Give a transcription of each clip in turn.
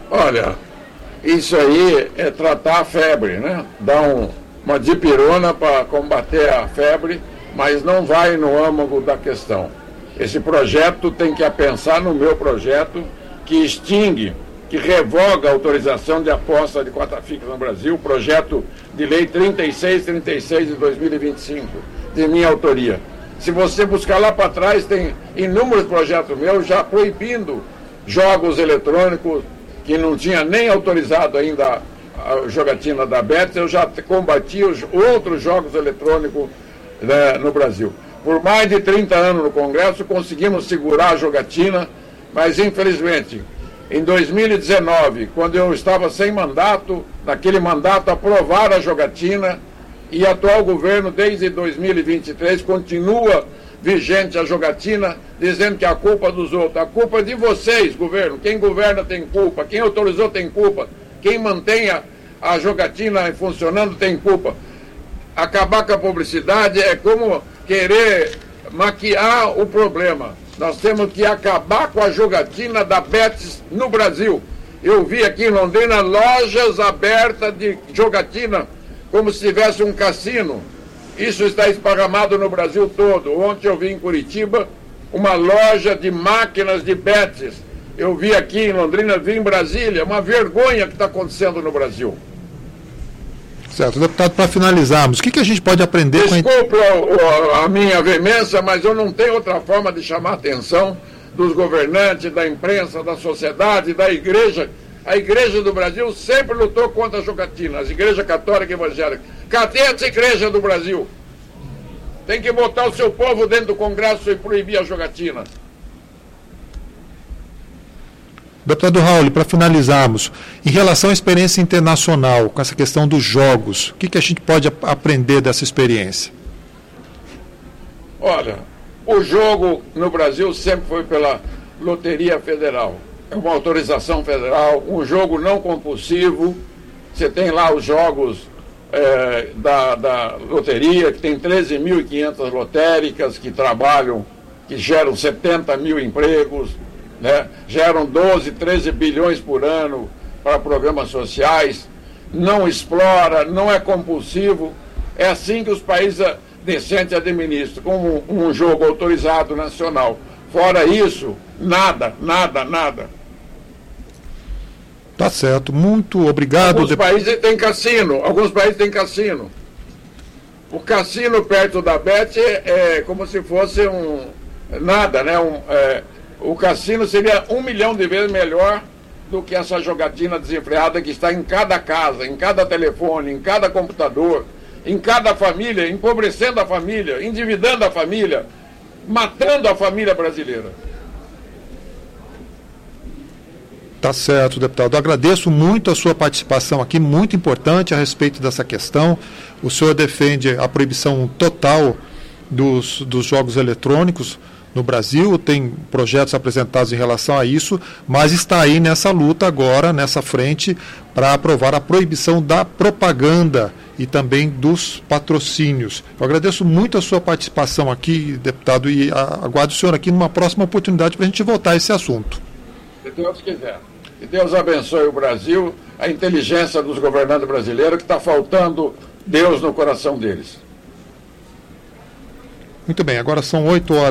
Olha, isso aí é tratar a febre, né? Dar uma dipirona para combater a febre, mas não vai no âmago da questão. Esse projeto tem que pensar no meu projeto que extingue, que revoga a autorização de aposta de cota fixa no Brasil, projeto de lei 3636 de 2025, de minha autoria. Se você buscar lá para trás, tem inúmeros projetos meus já proibindo jogos eletrônicos, que não tinha nem autorizado ainda a jogatina da Bet, eu já combati os outros jogos eletrônicos, né, no Brasil. Por mais de 30 anos no Congresso, conseguimos segurar a jogatina, mas infelizmente, em 2019, quando eu estava sem mandato, naquele mandato aprovaram a jogatina, e o atual governo, desde 2023, continua vigente a jogatina, dizendo que a culpa dos outros. A culpa é de vocês, governo. Quem governa tem culpa, quem autorizou tem culpa, quem mantém a jogatina funcionando tem culpa. Acabar com a publicidade é como querer maquiar o problema. Nós temos que acabar com a jogatina da Betis no Brasil. Eu vi aqui em Londrina lojas abertas de jogatina, como se tivesse um cassino. Isso está esparramado no Brasil todo. Ontem eu vi em Curitiba uma loja de máquinas de Betis. Eu vi aqui em Londrina, vi em Brasília. Uma vergonha que está acontecendo no Brasil. Certo. Deputado, para finalizarmos, o que a gente pode aprender com... Desculpa a minha veemência, mas eu não tenho outra forma de chamar a atenção dos governantes, da imprensa, da sociedade, da igreja. A igreja do Brasil sempre lutou contra a jogatina, as igrejas católica e evangélica. Cadê essa igreja do Brasil? Tem que botar o seu povo dentro do Congresso e proibir a jogatina. Deputado Raul, para finalizarmos, em relação à experiência internacional, com essa questão dos jogos, o que a gente pode aprender dessa experiência? Olha, o jogo no Brasil sempre foi pela Loteria Federal. É uma autorização federal, um jogo não compulsivo. Você tem lá os jogos da loteria, que tem 13.500 lotéricas que trabalham, que geram 70 mil empregos, né? Geram 12, 13 bilhões por ano para programas sociais. Não explora, não é compulsivo. É assim que os países decentes administram, como um jogo autorizado nacional. Fora isso, nada. Tá certo, muito obrigado. Alguns países têm cassino. O cassino perto da Bet é como se fosse nada, né? O cassino seria 1 milhão de vezes melhor do que essa jogatina desenfreada que está em cada casa, em cada telefone, em cada computador, em cada família, empobrecendo a família, endividando a família, matando a família brasileira. Tá certo, deputado. Eu agradeço muito a sua participação aqui, muito importante a respeito dessa questão. O senhor defende a proibição total dos jogos eletrônicos no Brasil, tem projetos apresentados em relação a isso, mas está aí nessa luta agora, nessa frente, para aprovar a proibição da propaganda e também dos patrocínios. Eu agradeço muito a sua participação aqui, deputado, e aguardo o senhor aqui numa próxima oportunidade para a gente voltar a esse assunto. Se Deus quiser. Que Deus abençoe o Brasil, a inteligência dos governantes brasileiros, que está faltando Deus no coração deles. Muito bem, agora são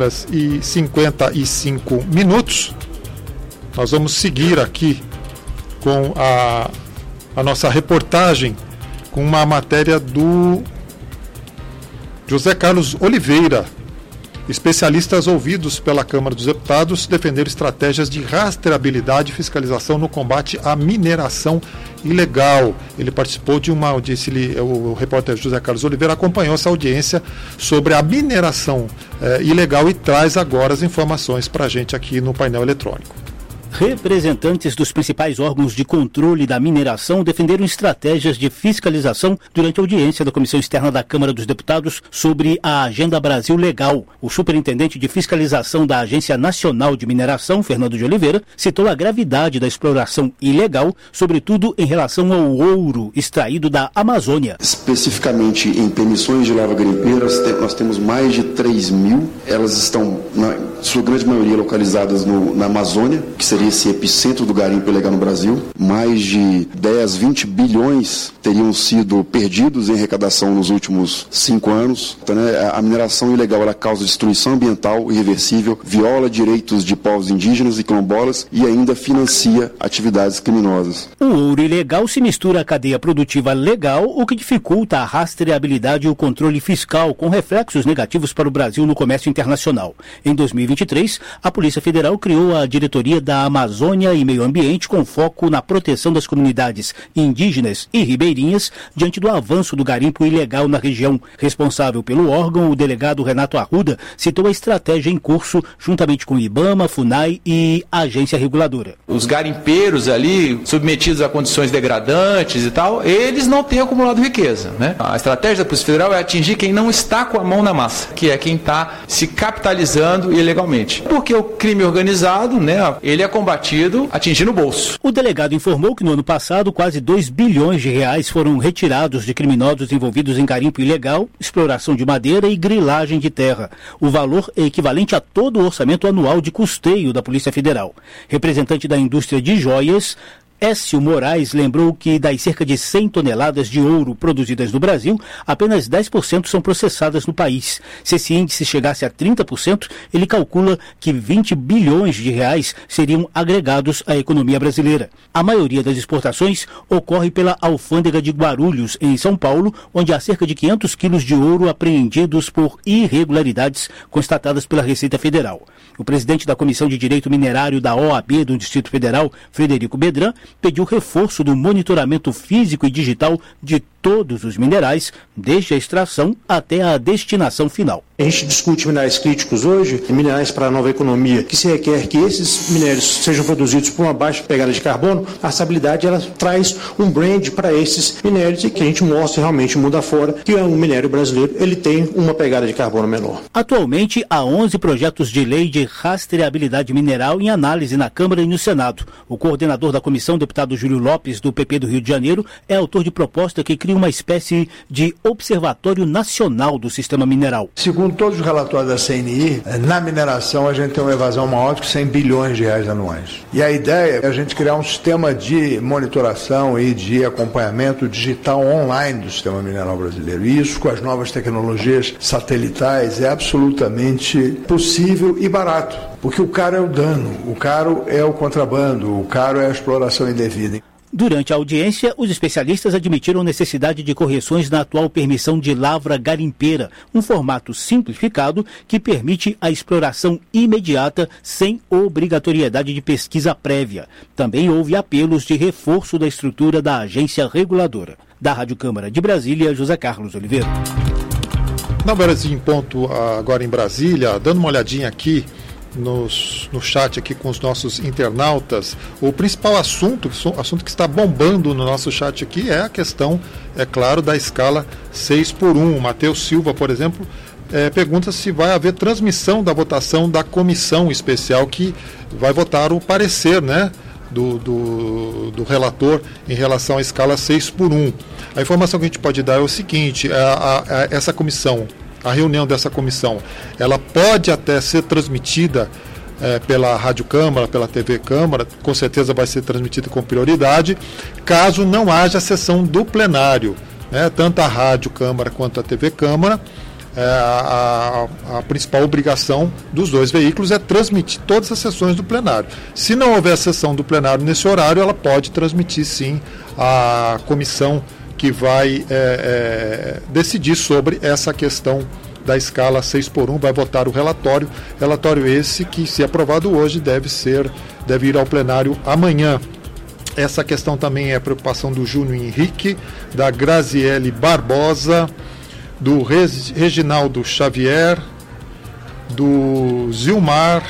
8h55. Nós vamos seguir aqui com a nossa reportagem, com uma matéria do José Carlos Oliveira. Especialistas ouvidos pela Câmara dos Deputados defenderam estratégias de rastreabilidade e fiscalização no combate à mineração ilegal. Ele participou de uma audiência, o repórter José Carlos Oliveira acompanhou essa audiência sobre a mineração ilegal e traz agora as informações para a gente aqui no painel eletrônico. Representantes dos principais órgãos de controle da mineração defenderam estratégias de fiscalização durante a audiência da Comissão Externa da Câmara dos Deputados sobre a Agenda Brasil Legal. O superintendente de fiscalização da Agência Nacional de Mineração, Fernando de Oliveira, citou a gravidade da exploração ilegal, sobretudo em relação ao ouro extraído da Amazônia. Especificamente em permissões de lava-garimpeiras, nós temos mais de 3 mil. Elas estão, na sua grande maioria, localizadas na Amazônia, que seria seria esse epicentro do garimpo ilegal no Brasil. Mais de 10, 20 bilhões teriam sido perdidos em arrecadação nos últimos 5 anos. Então, a mineração ilegal ela causa destruição ambiental irreversível, viola direitos de povos indígenas e quilombolas e ainda financia atividades criminosas. O ouro ilegal se mistura à cadeia produtiva legal, o que dificulta a rastreabilidade e o controle fiscal, com reflexos negativos para o Brasil no comércio internacional. Em 2023, a Polícia Federal criou a Diretoria da Amazônia e Meio Ambiente com foco na proteção das comunidades indígenas e ribeirinhas diante do avanço do garimpo ilegal na região. Responsável pelo órgão, o delegado Renato Arruda citou a estratégia em curso juntamente com o IBAMA, FUNAI e a agência reguladora. Os garimpeiros ali, submetidos a condições degradantes e tal, eles não têm acumulado riqueza, né? A estratégia da Polícia Federal é atingir quem não está com a mão na massa, que é quem está se capitalizando ilegalmente. Porque o crime organizado, né, ele é combatido atingindo o bolso. O delegado informou que no ano passado quase 2 bilhões de reais foram retirados de criminosos envolvidos em garimpo ilegal, exploração de madeira e grilagem de terra. O valor é equivalente a todo o orçamento anual de custeio da Polícia Federal. Representante da indústria de joias, Écio Moraes lembrou que das cerca de 100 toneladas de ouro produzidas no Brasil, apenas 10% são processadas no país. Se esse índice chegasse a 30%, ele calcula que 20 bilhões de reais seriam agregados à economia brasileira. A maioria das exportações ocorre pela alfândega de Guarulhos, em São Paulo, onde há cerca de 500 quilos de ouro apreendidos por irregularidades constatadas pela Receita Federal. O presidente da Comissão de Direito Minerário da OAB do Distrito Federal, Frederico Bedran, pediu reforço do monitoramento físico e digital de todos os minerais, desde a extração até a destinação final. A gente discute minerais críticos hoje, minerais para a nova economia, que se requer que esses minérios sejam produzidos por uma baixa pegada de carbono. A estabilidade ela traz um brand para esses minérios e que a gente mostra realmente mundo afora que o minério brasileiro ele tem uma pegada de carbono menor. Atualmente, há 11 projetos de lei de rastreabilidade mineral em análise na Câmara e no Senado. O coordenador da comissão, deputado Júlio Lopes, do PP do Rio de Janeiro, é autor de proposta que cria uma espécie de observatório nacional do sistema mineral. Segundo todos os relatórios da CNI, na mineração a gente tem uma evasão maior do que 100 bilhões de reais anuais. E a ideia é a gente criar um sistema de monitoração e de acompanhamento digital online do sistema mineral brasileiro. E isso, com as novas tecnologias satelitais, é absolutamente possível e barato. Porque o caro é o dano, o caro é o contrabando, o caro é a exploração indevida. Durante a audiência, os especialistas admitiram necessidade de correções na atual permissão de lavra garimpeira, um formato simplificado que permite a exploração imediata sem obrigatoriedade de pesquisa prévia. Também houve apelos de reforço da estrutura da agência reguladora. Da Rádio Câmara de Brasília, José Carlos Oliveira. Na Brasil em ponto, agora em Brasília, dando uma olhadinha aqui no chat aqui com os nossos internautas, o principal assunto que está bombando no nosso chat aqui é a questão, é claro, da escala 6x1. O Matheus Silva, por exemplo, pergunta se vai haver transmissão da votação da comissão especial que vai votar o parecer, né, do relator em relação à escala 6x1. A informação que a gente pode dar é o seguinte: essa comissão, a reunião dessa comissão, ela pode até ser transmitida pela Rádio Câmara, pela TV Câmara, com certeza vai ser transmitida com prioridade, caso não haja sessão do plenário, né? Tanto a Rádio Câmara quanto a TV Câmara, a principal obrigação dos dois veículos é transmitir todas as sessões do plenário. Se não houver sessão do plenário nesse horário, ela pode transmitir sim a comissão que vai decidir sobre essa questão da escala 6x1, vai votar o relatório esse que, se aprovado hoje, deve ir ao plenário amanhã. Essa questão também é preocupação do Júnior Henrique, da Graziele Barbosa, do Reginaldo Xavier, do Zilmar.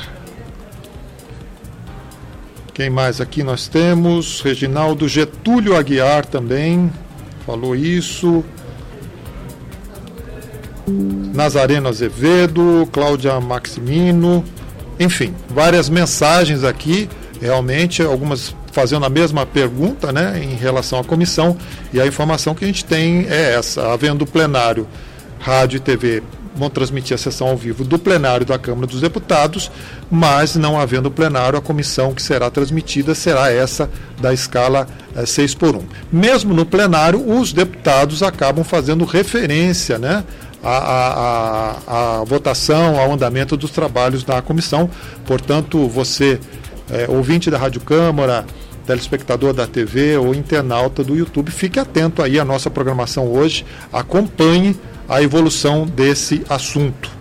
Quem mais aqui nós temos? Reginaldo Getúlio Aguiar também falou isso. Nazareno Azevedo, Cláudia Maximino, enfim, várias mensagens aqui, realmente, algumas fazendo a mesma pergunta, né, em relação à comissão, e a informação que a gente tem é essa: havendo plenário, rádio e TV vão transmitir a sessão ao vivo do plenário da Câmara dos Deputados, mas não havendo plenário, a comissão que será transmitida será essa da escala 6:1. Mesmo no plenário, os deputados acabam fazendo referência, né, a votação, ao andamento dos trabalhos da comissão. Portanto, você, ouvinte da Rádio Câmara, telespectador da TV ou internauta do YouTube, fique atento aí à nossa programação hoje, acompanhe a evolução desse assunto.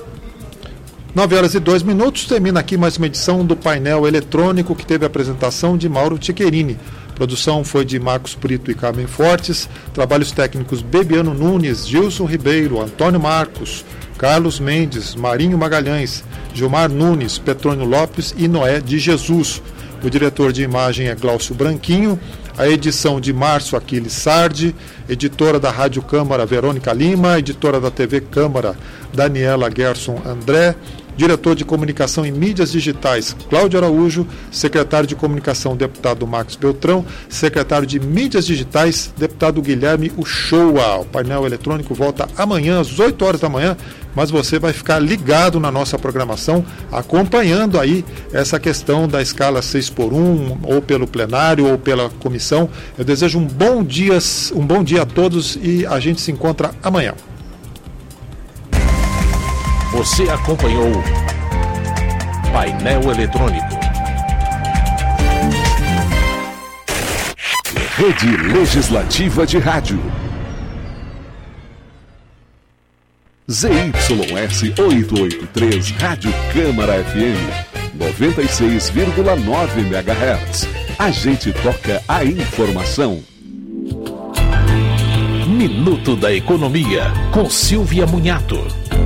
9h02, termina aqui mais uma edição do painel eletrônico, que teve a apresentação de Mauro Tchequerini. Produção foi de Marcos Brito e Carmen Fortes, trabalhos técnicos Bebiano Nunes, Gilson Ribeiro, Antônio Marcos, Carlos Mendes, Marinho Magalhães, Gilmar Nunes, Petrônio Lopes e Noé de Jesus. O diretor de imagem é Glaucio Branquinho, a edição de Márcio Aquiles Sardi, editora da Rádio Câmara Verônica Lima, editora da TV Câmara Daniela Gerson André, diretor de comunicação e mídias digitais Cláudio Araújo, secretário de comunicação deputado Max Beltrão, secretário de mídias digitais deputado Guilherme Uchoa. O painel eletrônico volta amanhã às 8 horas da manhã, mas você vai ficar ligado na nossa programação, acompanhando aí essa questão da escala 6:1, ou pelo plenário ou pela comissão. Eu desejo um bom dia a todos e a gente se encontra amanhã. Você acompanhou Painel Eletrônico. Rede Legislativa de Rádio. ZYS 883, Rádio Câmara FM, 96,9 MHz. A gente toca a informação. Minuto da Economia, com Silvia Munhato.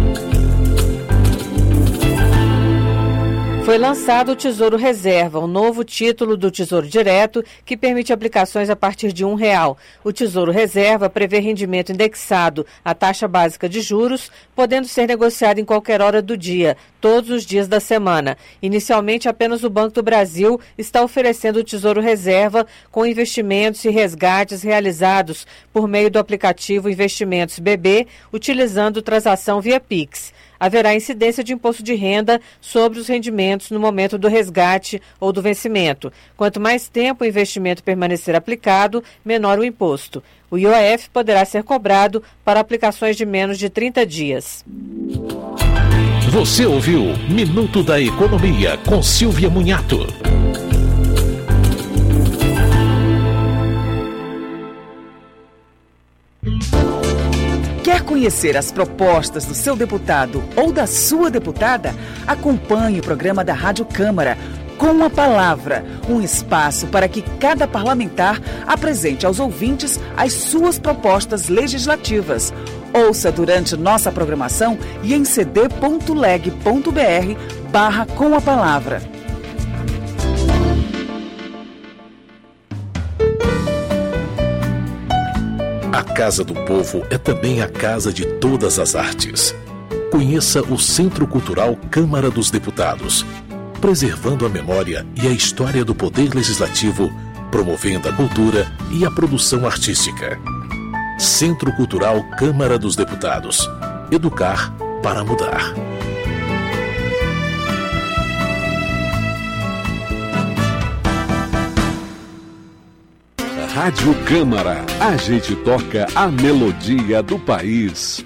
Foi lançado o Tesouro Reserva, um novo título do Tesouro Direto que permite aplicações a partir de R$1. O Tesouro Reserva prevê rendimento indexado à taxa básica de juros, podendo ser negociado em qualquer hora do dia, todos os dias da semana. Inicialmente, apenas o Banco do Brasil está oferecendo o Tesouro Reserva com investimentos e resgates realizados por meio do aplicativo Investimentos BB, utilizando transação via Pix. Haverá incidência de imposto de renda sobre os rendimentos no momento do resgate ou do vencimento. Quanto mais tempo o investimento permanecer aplicado, menor o imposto. O IOF poderá ser cobrado para aplicações de menos de 30 dias. Você ouviu Minuto da Economia com Silvia Munhato. Quer conhecer as propostas do seu deputado ou da sua deputada? Acompanhe o programa da Rádio Câmara, Com a Palavra, um espaço para que cada parlamentar apresente aos ouvintes as suas propostas legislativas. Ouça durante nossa programação e em cd.leg.br/Com a Palavra. A Casa do Povo é também a casa de todas as artes. Conheça o Centro Cultural Câmara dos Deputados, preservando a memória e a história do Poder Legislativo, promovendo a cultura e a produção artística. Centro Cultural Câmara dos Deputados. Educar para mudar. Rádio Câmara, a gente toca a melodia do país.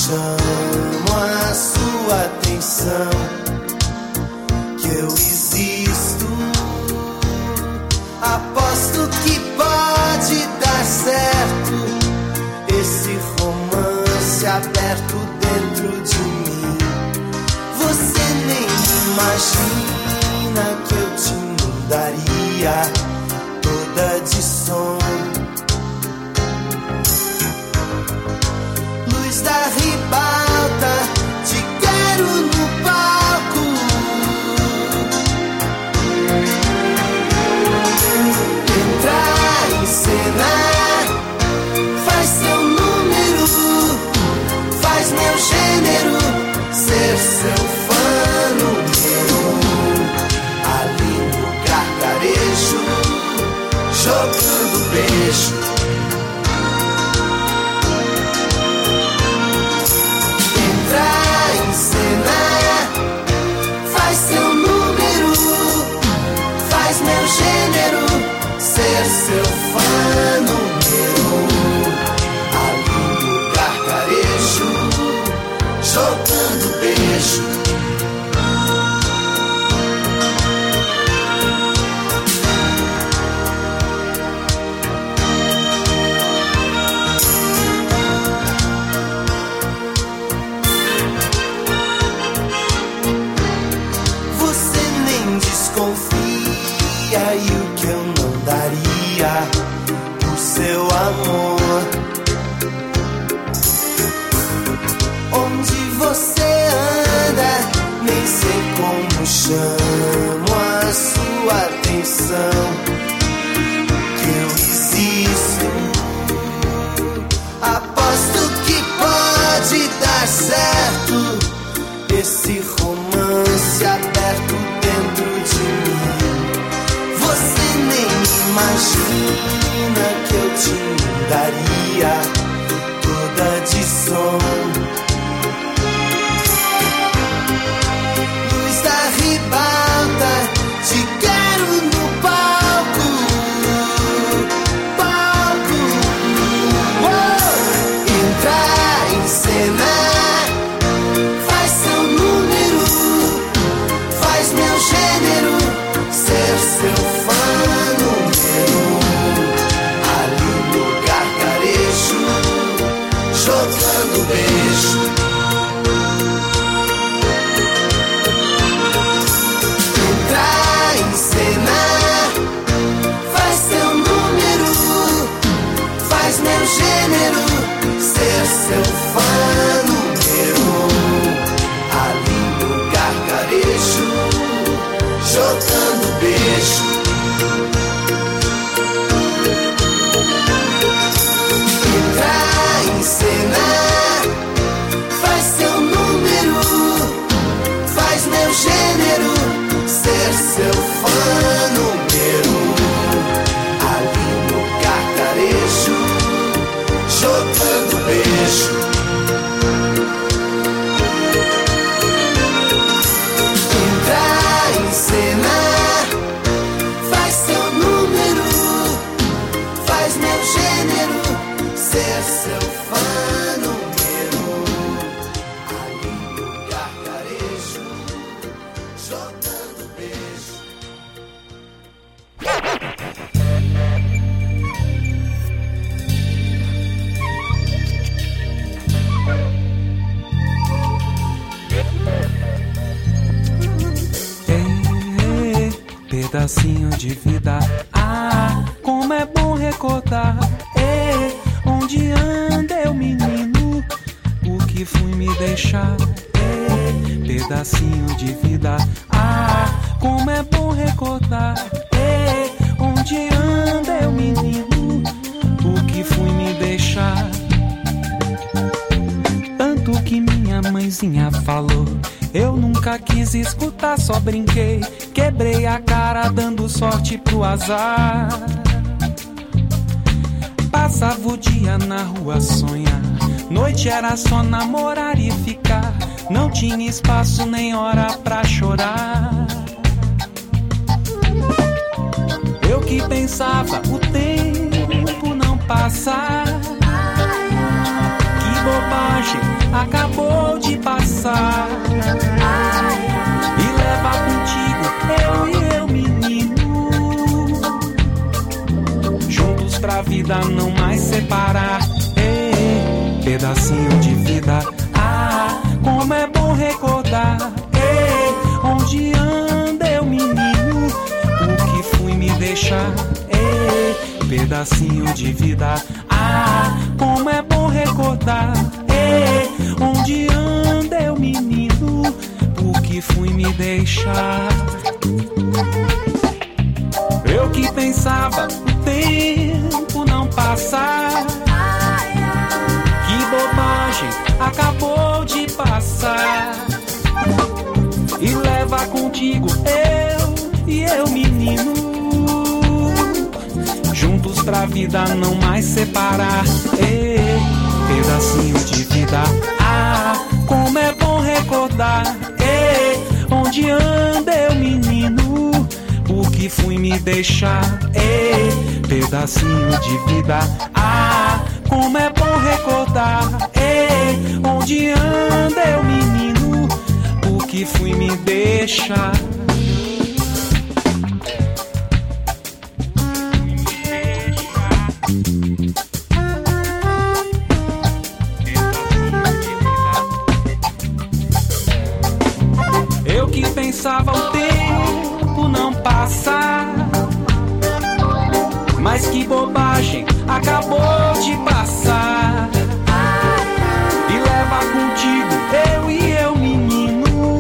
Que eu existo. aberto dentro de mim. Você nem imagina que eu te mudaria toda de som. Luz da ribalta, te quero no palco. Entrar em cena, faz seu número, faz meu gênero ser seu fã número um. Ali no gargarejo, jogando beijo. Entrar em cena, faz seu número, faz meu gênero ser seu fã número um. Ali no gargarejo, jogando beijo. Você nem desconfia e o que eu não daria por seu amor. Onde você anda, nem sei como chamo a sua atenção. Que eu existo, aposto que pode dar certo esse romance aberto dentro de mim. Você nem imagina que eu te mudaria toda de som. Luz da ribalta, te quero no palco. Palco, oh! Entrar em cena, faz seu número, faz meu gênero ser seu fã número um. Ali no gargarejo, jogando beijo. Entrar em cena, faz seu número, faz meu gênero ser seu fã número um. Ali no gargarejo, jogando beijo. Entrar em cena, faz seu número, faz meu gênero ser seu fã número um. Ali no gargarejo, jogando beijo. Entrar em cena, faz seu número, faz meu gênero ser seu fã número um. Ali no gargarejo, jogando beijo. Pedacinho de vida, ah, como é bom recordar. Onde anda eu, menino, o que fui me deixar. Pedacinho de vida, ah, como é bom recordar. Onde anda eu, menino, o que fui me deixar. Tanto que minha mãezinha falou, eu nunca quis escutar, só brinquei. Quebrei a cara dando sorte pro azar. Passava o dia na rua sonhar, noite era só namorar e ficar. Não tinha espaço nem hora pra chorar. Eu que pensava o tempo não passar. Que bobagem, acabou de passar. E leva contigo eu e eu, menino, juntos pra vida não mais separar. pedacinho de vida. Ah, como é bom recordar. Ei, onde anda eu, menino? O que fui me deixar? Ei, pedacinho de vida. Ah, como é bom recordar. Ei, onde anda eu, menino? O que fui me deixar? Eu que pensava o tempo não passar. Que bobagem acabou de passar. E leva contigo eu, menino, juntos pra vida não mais separar. Ei, pedacinho de vida. Ah, como é bom recordar. Ei, onde anda eu, menino? O que fui me deixar? Ei, pedacinho de vida. Ah, como é bom recordar. Ei, onde anda eu, menino? O que fui me deixar? Eu que pensava o tempo não passar, mas que bobagem acabou de passar. E leva contigo eu, menino,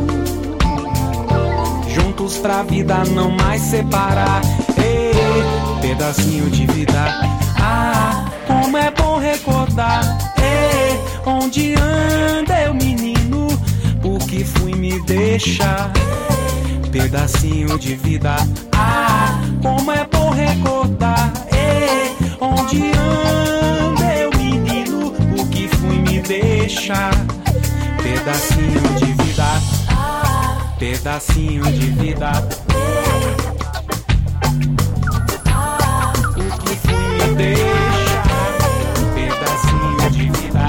juntos pra vida não mais separar. Ei, pedacinho de vida. Ah, como é bom recordar. Ei, onde anda eu, menino? O que fui me deixar? Pedacinho de vida. Ah, como é bom recordar. Ei, onde anda eu, menino? O que fui me deixar? Pedacinho de vida. Pedacinho de vida. O que fui me deixar? Pedacinho de vida.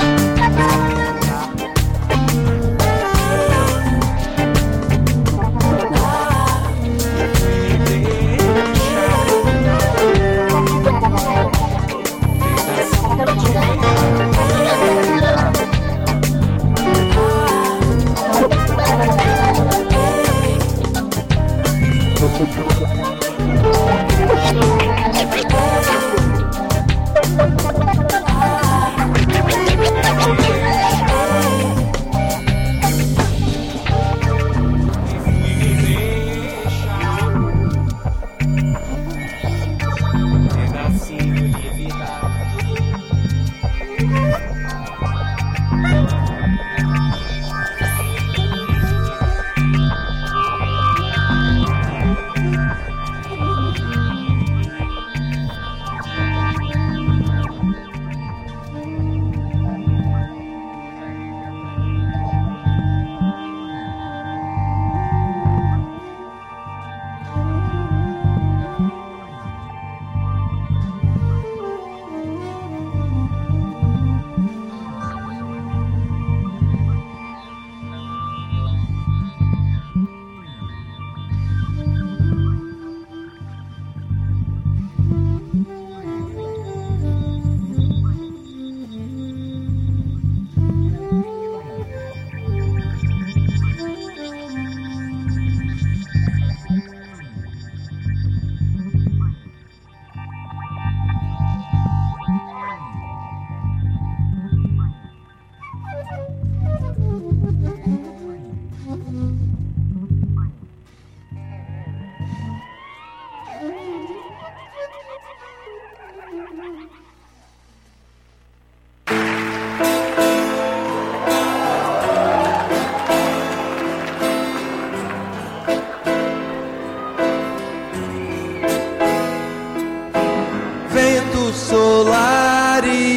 Solar e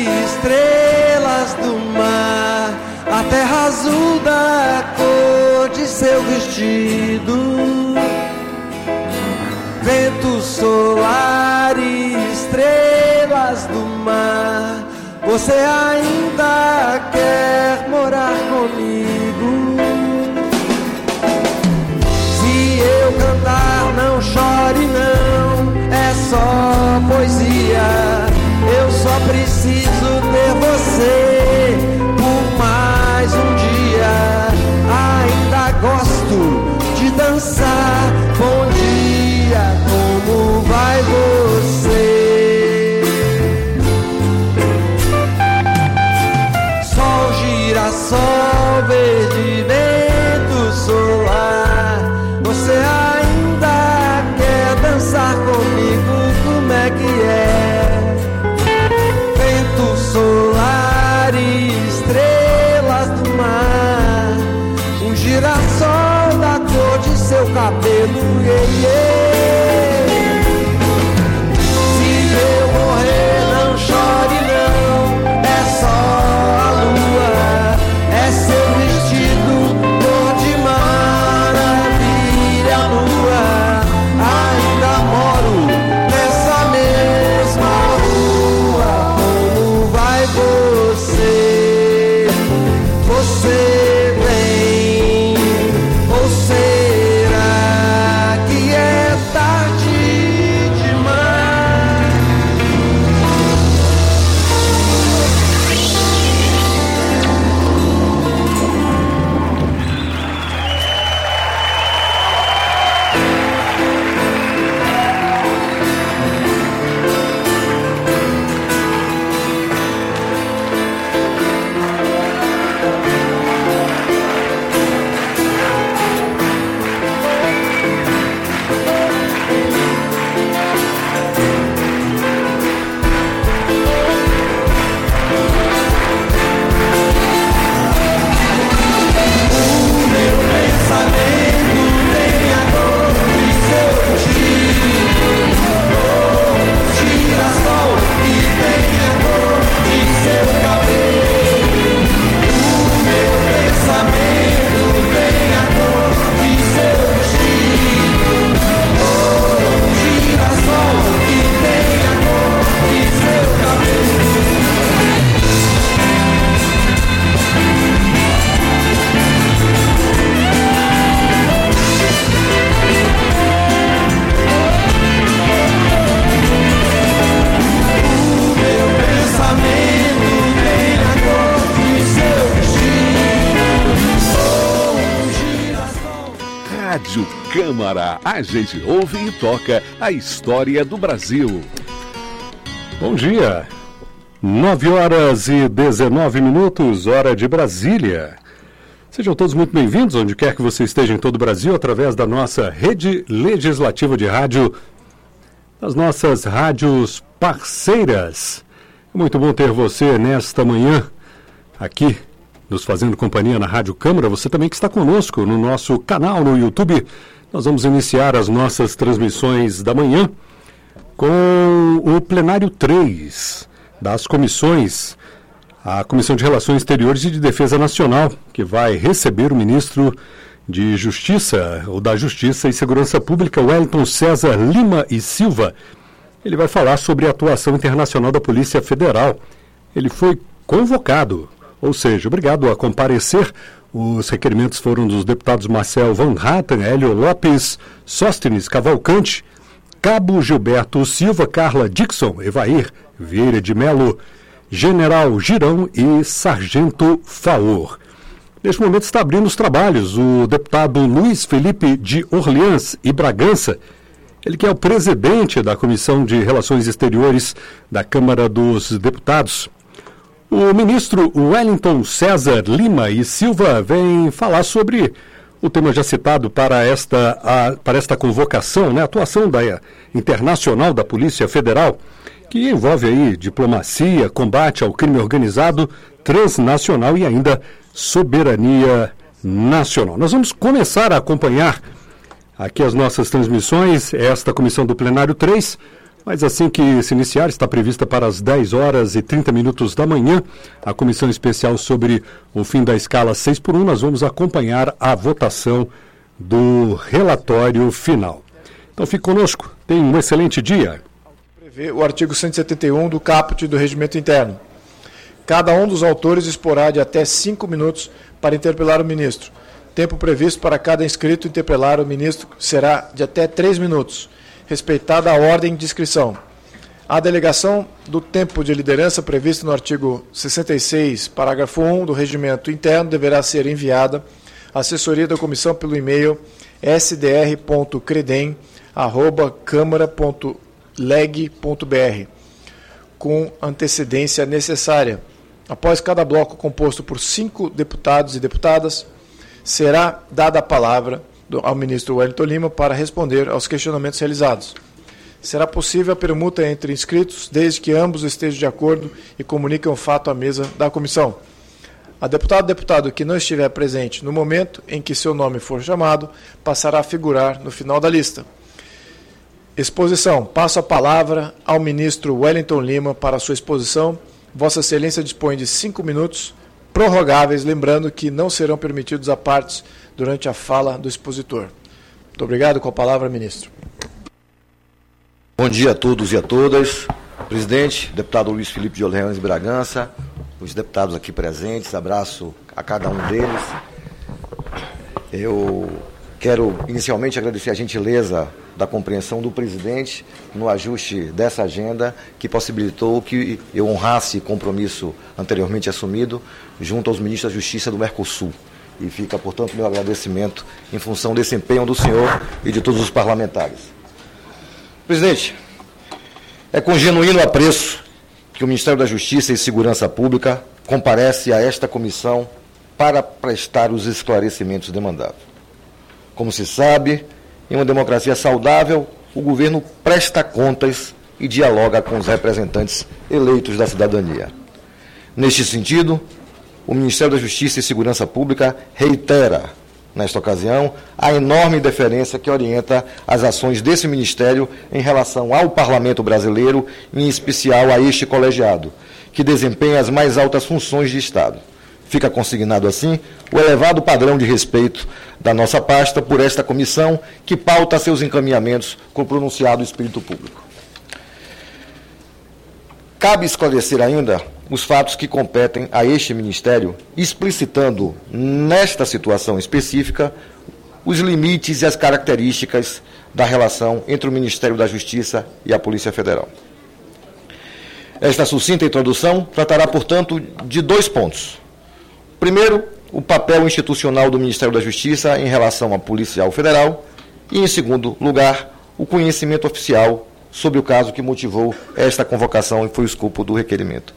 estrelas do mar, a terra azul da cor de seu vestido. Vento solar e estrelas do mar, você ainda quer morar comigo? Se eu cantar, não chore não, é só poesia. Eu só preciso ter você. cabelo, Se eu morrer, não chore não, é só a lua, é seu vestido cor de maravilha nua. Ainda moro nessa mesma rua, como vai você? Você vem, ou será que é tarde demais? Rádio Câmara, a gente ouve e toca a história do Brasil. Bom dia, 9h19, hora de Brasília. Sejam todos muito bem-vindos, onde quer que você esteja em todo o Brasil, através da nossa rede legislativa de rádio, das nossas rádios parceiras. É muito bom ter você nesta manhã, aqui, nos fazendo companhia na Rádio Câmara. Você também que está conosco no nosso canal no YouTube. Nós vamos iniciar as nossas transmissões da manhã com o plenário 3 das comissões, a Comissão de Relações Exteriores e de Defesa Nacional, que vai receber o ministro de Justiça, ou da Justiça e Segurança Pública, Wellington César Lima e Silva. Ele vai falar sobre a atuação internacional da Polícia Federal. Ele foi convocado, ou seja, obrigado a comparecer. Os requerimentos foram dos deputados Marcel Van Hatten, Hélio Lopes, Sóstenes Cavalcante, Cabo Gilberto Silva, Carla Dixon, Evair Vieira de Melo, General Girão e Sargento Faor. Neste momento está abrindo os trabalhos o deputado Luiz Felipe de Orleans e Bragança, ele que é o presidente da Comissão de Relações Exteriores da Câmara dos Deputados. O ministro Wellington César Lima e Silva vem falar sobre o tema já citado para esta convocação, né? A atuação internacional da Polícia Federal, que envolve aí diplomacia, combate ao crime organizado, transnacional e ainda soberania nacional. Nós vamos começar a acompanhar aqui as nossas transmissões, esta comissão do plenário 3, mas assim que se iniciar, está prevista para as 10h30 da manhã, a comissão especial sobre o fim da escala 6x1, nós vamos acompanhar a votação do relatório final. Então fique conosco, tenha um excelente dia. Prevê o artigo 171 do caput do Regimento Interno. Cada um dos autores disporá de até 5 minutos para interpelar o ministro. Tempo previsto para cada inscrito interpelar o ministro será de até 3 minutos. Respeitada a ordem de inscrição. A delegação do tempo de liderança prevista no artigo 66, parágrafo 1 do Regimento Interno deverá ser enviada à assessoria da comissão pelo e-mail sdr.credem@câmara.leg.br com antecedência necessária. Após cada bloco composto por 5 deputados e deputadas, será dada a palavra ao ministro Wellington Lima para responder aos questionamentos realizados. Será possível a permuta entre inscritos, desde que ambos estejam de acordo e comuniquem o fato à mesa da comissão. A deputado que não estiver presente no momento em que seu nome for chamado, passará a figurar no final da lista. Exposição. Passo a palavra ao ministro Wellington Lima para a sua exposição. Vossa Excelência dispõe de 5 minutos, prorrogáveis, lembrando que não serão permitidos apartes durante a fala do expositor. Muito obrigado. Com a palavra, ministro. Bom dia a todos e a todas. Presidente, deputado Luiz Felipe de Orleans Bragança, os deputados aqui presentes, abraço a cada um deles. Eu quero inicialmente agradecer a gentileza da compreensão do presidente no ajuste dessa agenda, que possibilitou que eu honrasse compromisso anteriormente assumido junto aos ministros da Justiça do Mercosul. E fica, portanto, meu agradecimento em função desse empenho do senhor e de todos os parlamentares. Presidente, é com genuíno apreço que o Ministério da Justiça e Segurança Pública comparece a esta comissão para prestar os esclarecimentos demandados. Como se sabe, em uma democracia saudável, o governo presta contas e dialoga com os representantes eleitos da cidadania. Neste sentido, o Ministério da Justiça e Segurança Pública reitera, nesta ocasião, a enorme deferência que orienta as ações desse Ministério em relação ao Parlamento brasileiro, em especial a este colegiado, que desempenha as mais altas funções de Estado. Fica consignado, assim, o elevado padrão de respeito da nossa pasta por esta comissão, que pauta seus encaminhamentos com o pronunciado espírito público. Cabe esclarecer ainda os fatos que competem a este Ministério, explicitando, nesta situação específica, os limites e as características da relação entre o Ministério da Justiça e a Polícia Federal. Esta sucinta introdução tratará, portanto, de 2 pontos. Primeiro, o papel institucional do Ministério da Justiça em relação à Polícia Federal e, em segundo lugar, o conhecimento oficial sobre o caso que motivou esta convocação e foi o escopo do requerimento.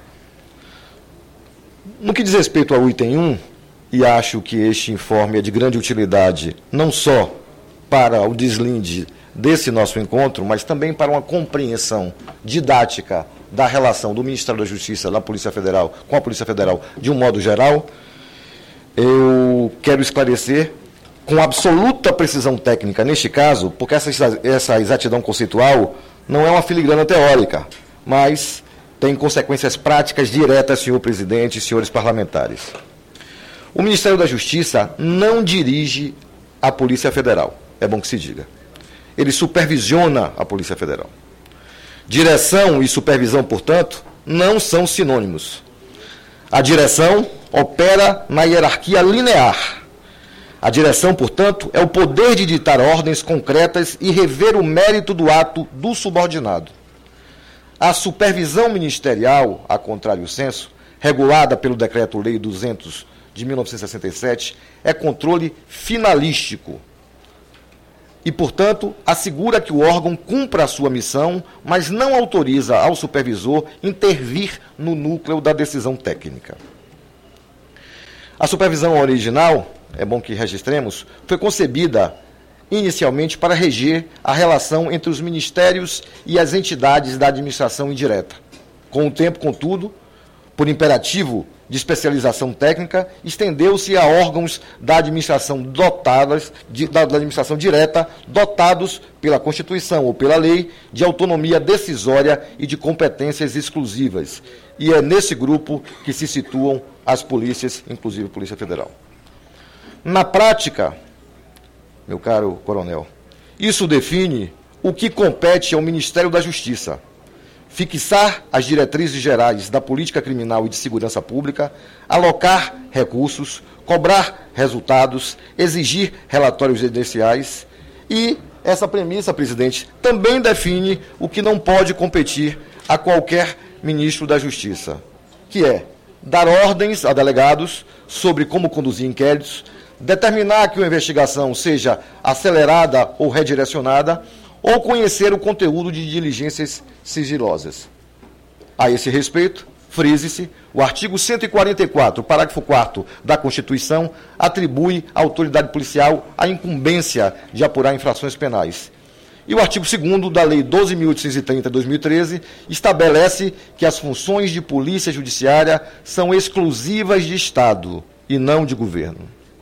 No que diz respeito ao item 1, e acho que este informe é de grande utilidade, não só para o deslinde desse nosso encontro, mas também para uma compreensão didática da relação do Ministério da Justiça da Polícia Federal com a Polícia Federal de um modo geral, eu quero esclarecer com absoluta precisão técnica, neste caso, porque essa exatidão conceitual não é uma filigrana teórica, mas tem consequências práticas diretas, senhor presidente e senhores parlamentares. O Ministério da Justiça não dirige a Polícia Federal, é bom que se diga. Ele supervisiona a Polícia Federal. Direção e supervisão, portanto, não são sinônimos. A direção opera na hierarquia linear. A direção, portanto, é o poder de ditar ordens concretas e rever o mérito do ato do subordinado. A supervisão ministerial, a contrário senso, regulada pelo Decreto-Lei 200 de 1967, é controle finalístico e, portanto, assegura que o órgão cumpra a sua missão, mas não autoriza ao supervisor intervir no núcleo da decisão técnica. A supervisão original, é bom que registremos, foi concebida inicialmente para reger a relação entre os ministérios e as entidades da administração indireta. Com o tempo, contudo, por imperativo de especialização técnica, estendeu-se a órgãos da administração da administração direta, dotados pela Constituição ou pela lei de autonomia decisória e de competências exclusivas. E é nesse grupo que se situam as polícias, inclusive a Polícia Federal. Na prática, meu caro coronel, isso define o que compete ao Ministério da Justiça: fixar as diretrizes gerais da política criminal e de segurança pública, alocar recursos, cobrar resultados, exigir relatórios judiciais e essa premissa, presidente, também define o que não pode competir a qualquer ministro da Justiça, que é dar ordens a delegados sobre como conduzir inquéritos, determinar que uma investigação seja acelerada ou redirecionada, ou conhecer o conteúdo de diligências sigilosas. A esse respeito, frise-se, o artigo 144, parágrafo 4º da Constituição, atribui à autoridade policial a incumbência de apurar infrações penais. E o artigo 2º da Lei 12.830 de 2013 estabelece que as funções de polícia judiciária são exclusivas de Estado e não de governo.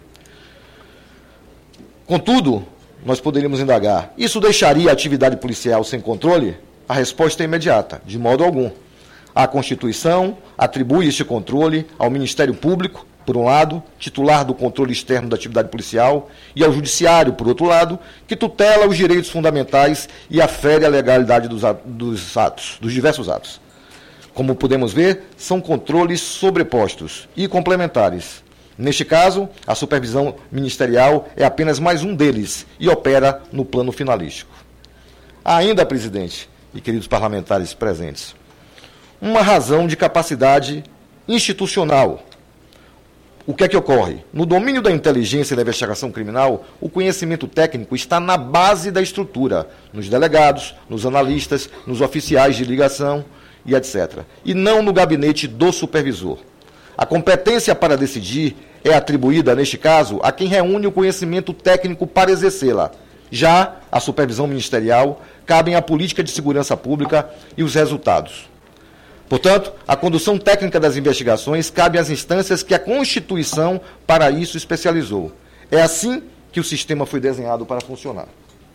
Contudo, nós poderíamos indagar, isso deixaria a atividade policial sem controle? A resposta é imediata, de modo algum. A Constituição atribui este controle ao Ministério Público, por um lado, titular do controle externo da atividade policial, e ao Judiciário, por outro lado, que tutela os direitos fundamentais e afere a legalidade dos diversos atos. Como podemos ver, são controles sobrepostos e complementares. Neste caso, a supervisão ministerial é apenas mais um deles e opera no plano finalístico. Ainda, presidente e queridos parlamentares presentes, uma razão de capacidade institucional. O que é que ocorre? No domínio da inteligência e da investigação criminal, o conhecimento técnico está na base da estrutura, nos delegados, nos analistas, nos oficiais de ligação e etc. E não no gabinete do supervisor. A competência para decidir é atribuída, neste caso, a quem reúne o conhecimento técnico para exercê-la. Já a supervisão ministerial cabem à política de segurança pública e os resultados. Portanto, a condução técnica das investigações cabe às instâncias que a Constituição para isso especializou. É assim que o sistema foi desenhado para funcionar.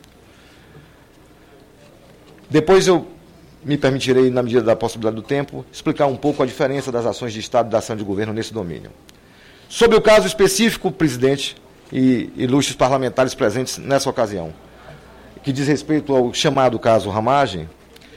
Depois eu me permitirei, na medida da possibilidade do tempo, explicar um pouco a diferença das ações de Estado e da ação de governo nesse domínio. Sobre o caso específico, presidente e ilustres parlamentares presentes nessa ocasião, que diz respeito ao chamado caso Ramagem,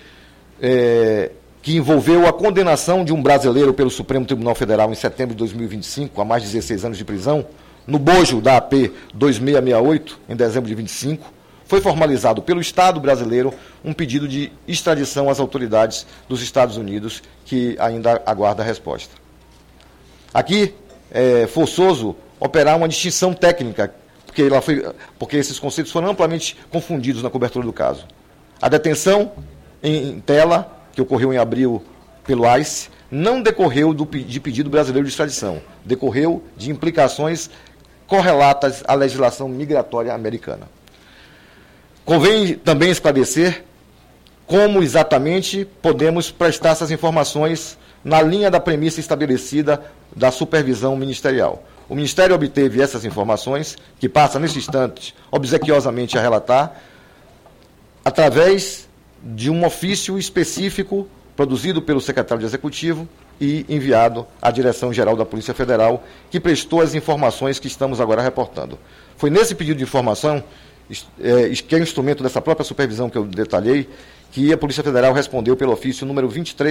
que envolveu a condenação de um brasileiro pelo Supremo Tribunal Federal em setembro de 2025, a mais de 16 anos de prisão, no bojo da AP 2668, em dezembro de 25, foi formalizado pelo Estado brasileiro um pedido de extradição às autoridades dos Estados Unidos, que ainda aguarda a resposta. Aqui é forçoso operar uma distinção técnica, porque esses conceitos foram amplamente confundidos na cobertura do caso. A detenção em tela, que ocorreu em abril pelo ICE, não decorreu de pedido brasileiro de extradição, decorreu de implicações correlatas à legislação migratória americana. Convém também esclarecer como exatamente podemos prestar essas informações na linha da premissa estabelecida da supervisão ministerial. O Ministério obteve essas informações, que passa nesse instante obsequiosamente a relatar, através de um ofício específico produzido pelo secretário de Executivo e enviado à Direção-Geral da Polícia Federal, que prestou as informações que estamos agora reportando. Foi nesse pedido de informação, que é instrumento dessa própria supervisão que eu detalhei, que a Polícia Federal respondeu pelo ofício número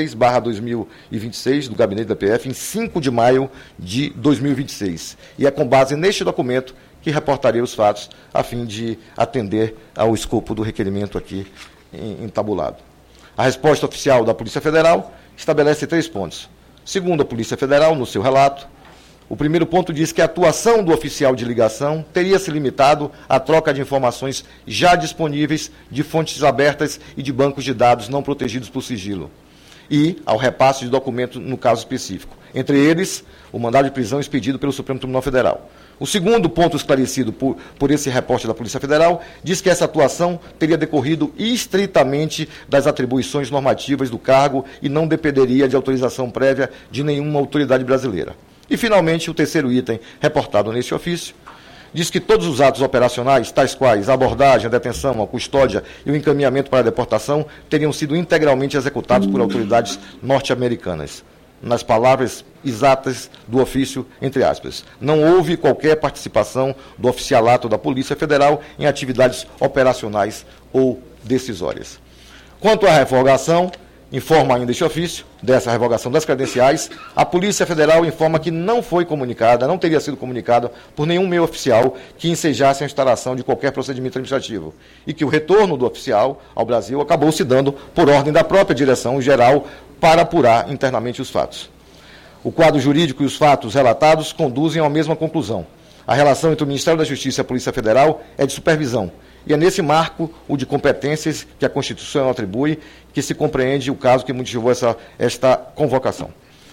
23/2026 do Gabinete da PF em 5 de maio de 2026. E é com base neste documento que reportarei os fatos a fim de atender ao escopo do requerimento aqui entabulado. A resposta oficial da Polícia Federal estabelece 3 pontos. Segundo a Polícia Federal, no seu relato, o primeiro ponto diz que a atuação do oficial de ligação teria se limitado à troca de informações já disponíveis de fontes abertas e de bancos de dados não protegidos por sigilo, e ao repasse de documentos no caso específico, entre eles o mandado de prisão expedido pelo Supremo Tribunal Federal. O segundo ponto esclarecido por esse repórter da Polícia Federal diz que essa atuação teria decorrido estritamente das atribuições normativas do cargo e não dependeria de autorização prévia de nenhuma autoridade brasileira. E, finalmente, o terceiro item reportado neste ofício diz que todos os atos operacionais, tais quais a abordagem, a detenção, a custódia e o encaminhamento para a deportação, teriam sido integralmente executados por autoridades norte-americanas. Nas palavras exatas do ofício, entre aspas, não houve qualquer participação do oficialato da Polícia Federal em atividades operacionais ou decisórias. Quanto à revogação, informa ainda este ofício, dessa revogação das credenciais, a Polícia Federal informa que não foi comunicada, não teria sido comunicada por nenhum meio oficial que ensejasse a instalação de qualquer procedimento administrativo e que o retorno do oficial ao Brasil acabou se dando por ordem da própria Direção-Geral para apurar internamente os fatos. O quadro jurídico e os fatos relatados conduzem à mesma conclusão. A relação entre o Ministério da Justiça e a Polícia Federal é de supervisão, e é nesse marco, o de competências que a Constituição atribui, que se compreende o caso que motivou esta convocação.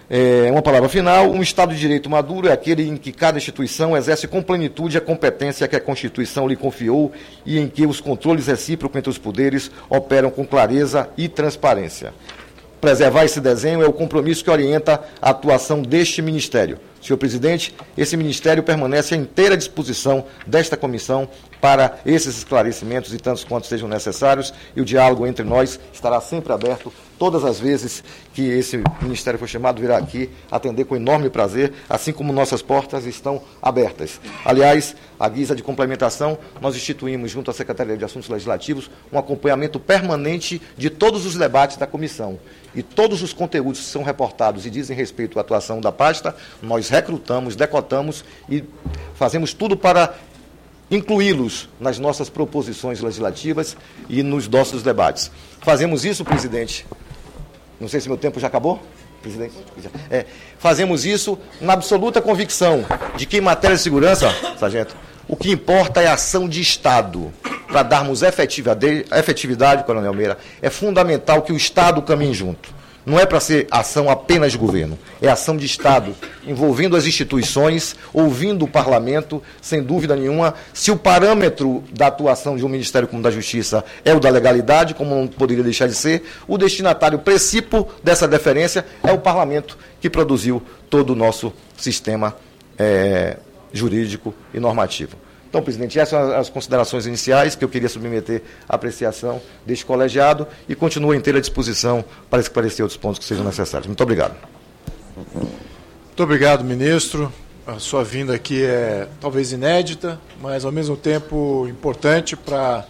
Uma palavra final: um Estado de Direito maduro é aquele em que cada instituição exerce com plenitude a competência que a Constituição lhe confiou e em que os controles recíprocos entre os poderes operam com clareza e transparência. Preservar esse desenho é o compromisso que orienta a atuação deste Ministério. Senhor Presidente, esse Ministério permanece à inteira disposição desta comissão para esses esclarecimentos e tantos quantos sejam necessários, e o diálogo entre nós estará sempre aberto. Todas as vezes que esse Ministério for chamado, virá aqui atender com enorme prazer, assim como nossas portas estão abertas. Aliás, à guisa de complementação, nós instituímos, junto à Secretaria de Assuntos Legislativos, um acompanhamento permanente de todos os debates da comissão. E todos os conteúdos que são reportados e dizem respeito à atuação da pasta, nós recrutamos, decotamos e fazemos tudo para incluí-los nas nossas proposições legislativas e nos nossos debates. Fazemos isso, presidente. Não sei se meu tempo já acabou, presidente. Fazemos isso na absoluta convicção de que, em matéria de segurança, sargento, o que importa é a ação de Estado. Para darmos efetividade, coronel Meira, é fundamental que o Estado caminhe junto. Não é para ser ação apenas de governo, é ação de Estado, envolvendo as instituições, ouvindo o parlamento, sem dúvida nenhuma. Se o parâmetro da atuação de um Ministério como o da Justiça é o da legalidade, como não poderia deixar de ser, o destinatário principal dessa deferência é o parlamento, que produziu todo o nosso sistema jurídico e normativo. Então, presidente, essas são as considerações iniciais que eu queria submeter à apreciação deste colegiado e continuo à inteira disposição para esclarecer outros pontos que sejam necessários. Muito obrigado. Muito obrigado, ministro. A sua vinda aqui é talvez inédita, mas ao mesmo tempo importante para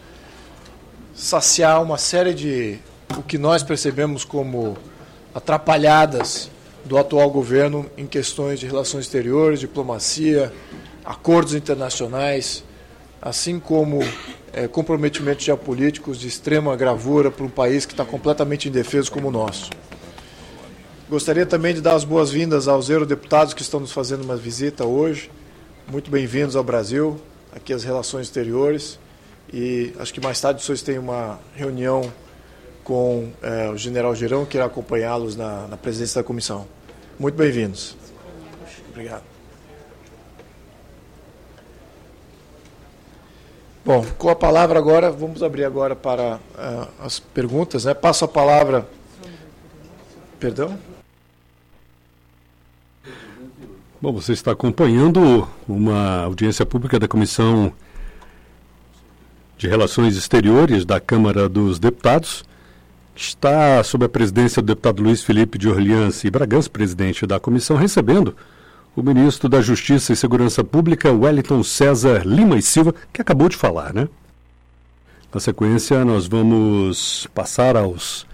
saciar uma série de o que nós percebemos como atrapalhadas do atual governo em questões de relações exteriores, diplomacia, acordos internacionais, assim como comprometimentos geopolíticos de extrema gravura para um país que está completamente indefeso como o nosso. Gostaria também de dar as boas-vindas aos eurodeputados que estão nos fazendo uma visita hoje. Muito bem-vindos ao Brasil, aqui às relações exteriores, e acho que mais tarde vocês têm uma reunião com o general Girão, que irá acompanhá-los na presidência da comissão. Muito bem-vindos. Obrigado. Bom, com a palavra agora, vamos abrir agora para as perguntas, né? Passo a palavra... Perdão? Bom, você está acompanhando uma audiência pública da Comissão de Relações Exteriores da Câmara dos Deputados. Está sob a presidência do deputado Luiz Felipe de Orleans e Bragança, presidente da comissão, recebendo o ministro da Justiça e Segurança Pública, Wellington César Lima e Silva, que acabou de falar, né? Na sequência, nós vamos passar aos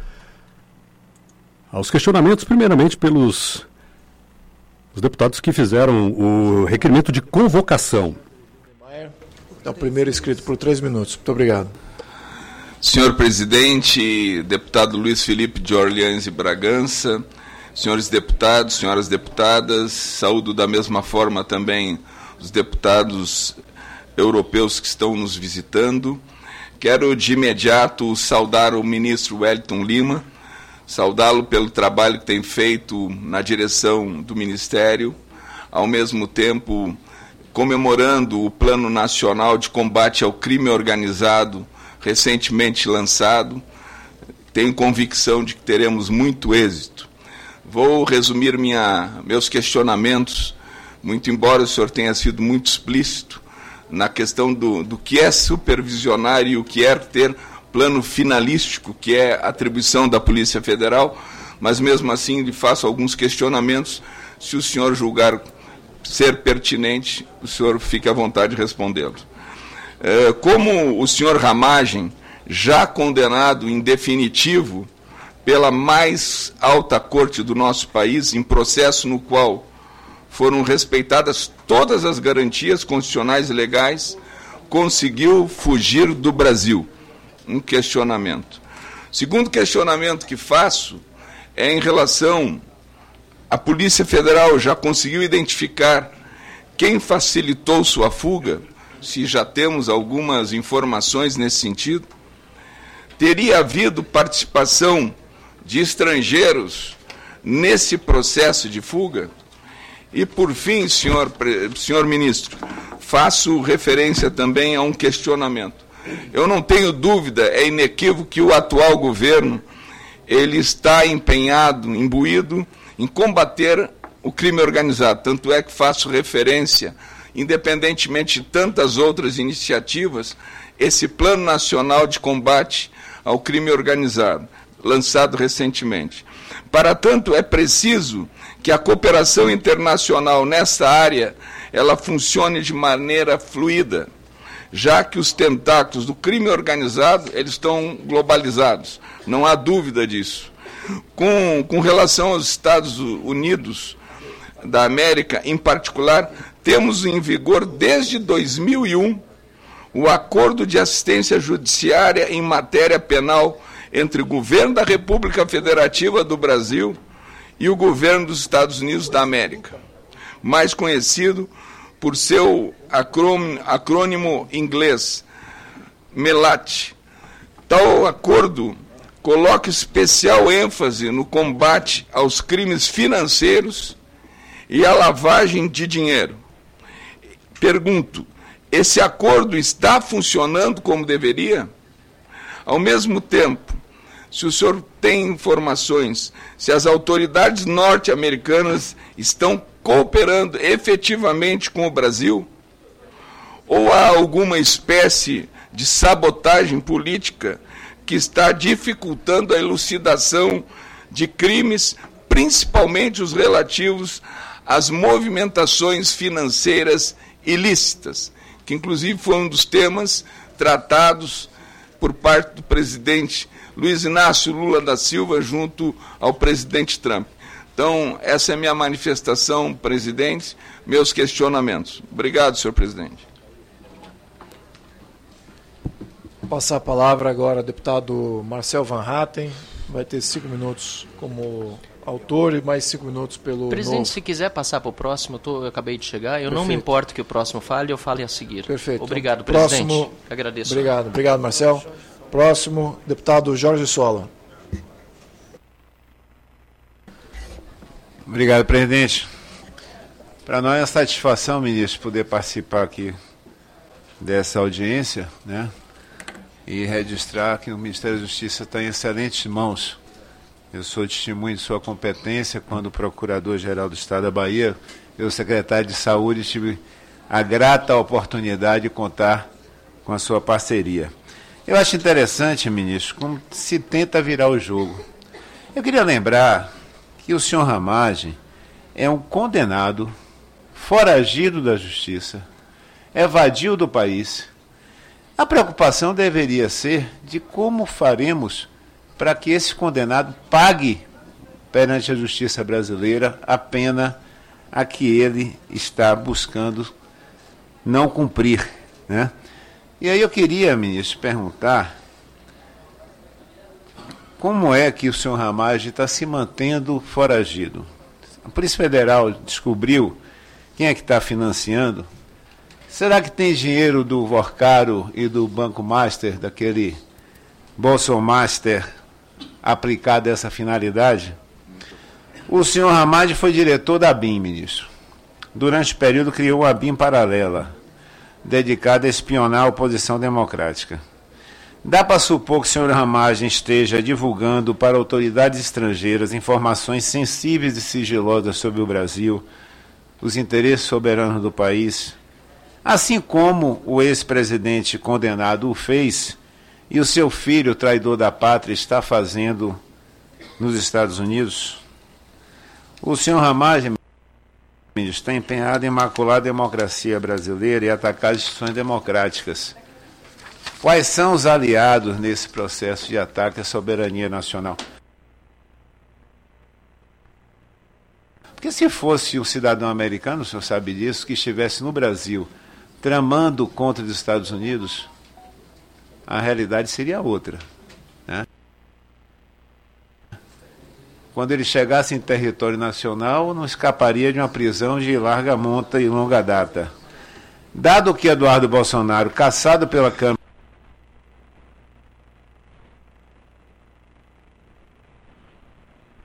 questionamentos, primeiramente pelos os deputados que fizeram o requerimento de convocação. É o primeiro inscrito por 3 minutos. Muito obrigado. Senhor presidente, deputado Luiz Felipe de Orleans e Bragança, senhores deputados, senhoras deputadas, saúdo da mesma forma também os deputados europeus que estão nos visitando. Quero de imediato saudar o ministro Wellington Lima, saudá-lo pelo trabalho que tem feito na direção do Ministério, ao mesmo tempo comemorando o Plano Nacional de Combate ao Crime Organizado, recentemente lançado. Tenho convicção de que teremos muito êxito. Vou resumir meus questionamentos, muito embora o senhor tenha sido muito explícito na questão do que é supervisionar e o que é ter plano finalístico, que é a atribuição da Polícia Federal, mas mesmo assim lhe faço alguns questionamentos. Se o senhor julgar ser pertinente, o senhor fique à vontade de respondê-los. Como o senhor Ramagem, já condenado em definitivo pela mais alta corte do nosso país, em processo no qual foram respeitadas todas as garantias constitucionais e legais, conseguiu fugir do Brasil. Um questionamento. Segundo questionamento que faço é em relação à Polícia Federal. Já conseguiu identificar quem facilitou sua fuga? Se já temos algumas informações nesse sentido. Teria havido participação de estrangeiros nesse processo de fuga? E, por fim, senhor ministro, faço referência também a um questionamento. Eu não tenho dúvida, é inequívoco que o atual governo ele está empenhado, imbuído em combater o crime organizado. Tanto é que faço referência, independentemente de tantas outras iniciativas, esse Plano Nacional de Combate ao Crime Organizado, lançado recentemente. Para tanto, é preciso que a cooperação internacional nessa área ela funcione de maneira fluida, já que os tentáculos do crime organizado eles estão globalizados, não há dúvida disso. Com relação aos Estados Unidos da América, em particular, temos em vigor desde 2001 o Acordo de Assistência Judiciária em Matéria Penal entre o Governo da República Federativa do Brasil e o Governo dos Estados Unidos da América, mais conhecido por seu acrônimo inglês, MELAT. Tal acordo coloca especial ênfase no combate aos crimes financeiros e à lavagem de dinheiro. Pergunto, esse acordo está funcionando como deveria? Ao mesmo tempo, se o senhor tem informações, se as autoridades norte-americanas estão cooperando efetivamente com o Brasil, ou há alguma espécie de sabotagem política que está dificultando a elucidação de crimes, principalmente os relativos às movimentações financeiras ilícitas, que inclusive foi um dos temas tratados por parte do presidente Luiz Inácio Lula da Silva junto ao presidente Trump. Então, essa é a minha manifestação, presidente, meus questionamentos. Obrigado, senhor presidente. Vou passar a palavra agora ao deputado Marcel Van Hatten, vai ter 5 minutos como autor e mais 5 minutos pelo presidente, novo. Se quiser passar para o próximo, eu acabei de chegar, eu Perfeito. Não me importo que o próximo fale, eu fale a seguir. Perfeito. Obrigado, Próximo, presidente. Agradeço. Obrigado, Marcel. Próximo, deputado Jorge Sola. Obrigado, presidente. Para nós é uma satisfação, ministro, poder participar aqui dessa audiência, né? E registrar que o Ministério da Justiça está em excelentes mãos. Eu sou testemunho de sua competência quando Procurador-Geral do Estado da Bahia, eu, secretário de Saúde, tive a grata oportunidade de contar com a sua parceria. Eu acho interessante, ministro, como se tenta virar o jogo. Eu queria lembrar que o senhor Ramagem é um condenado, foragido da justiça, evadiu do país. A preocupação deveria ser de como faremos para que esse condenado pague perante a justiça brasileira a pena a que ele está buscando não cumprir, né? E aí eu queria, ministro, perguntar como é que o senhor Ramagem está se mantendo foragido. A Polícia Federal descobriu quem é que está financiando. Será que tem dinheiro do Vorcaro e do Banco Master, daquele Bolsomaster, aplicado a essa finalidade? O senhor Ramagem foi diretor da BIM, ministro. Durante o período criou a BIM paralela, dedicada a espionar a oposição democrática. Dá para supor que o senhor Ramagem esteja divulgando para autoridades estrangeiras informações sensíveis e sigilosas sobre o Brasil, os interesses soberanos do país, assim como o ex-presidente condenado o fez e o seu filho, traidor da pátria, está fazendo nos Estados Unidos? O senhor Ramagem está empenhado em macular a democracia brasileira e atacar as instituições democráticas. Quais são os aliados nesse processo de ataque à soberania nacional? Porque se fosse um cidadão americano, o senhor sabe disso, que estivesse no Brasil tramando contra os Estados Unidos, a realidade seria outra, né? Quando ele chegasse em território nacional, não escaparia de uma prisão de larga monta e longa data. Dado que Eduardo Bolsonaro, caçado pela Câmara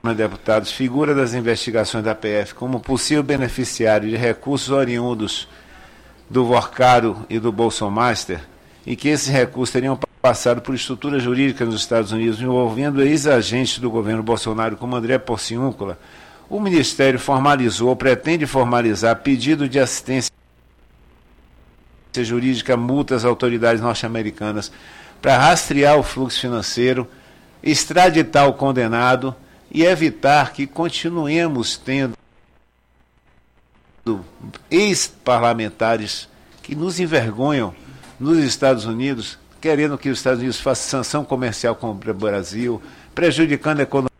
Deputados, figura das investigações da PF como possível beneficiário de recursos oriundos do Vorcaro e do Bolsomaster, e que esses recursos teriam passado por estruturas jurídicas nos Estados Unidos, envolvendo ex-agentes do governo Bolsonaro, como André Porciúncula, o Ministério formalizou, pretende formalizar, pedido de assistência jurídica, multas às autoridades norte-americanas, para rastrear o fluxo financeiro, extraditar o condenado e evitar que continuemos tendo ex-parlamentares que nos envergonham nos Estados Unidos, querendo que os Estados Unidos façam sanção comercial contra o Brasil, prejudicando a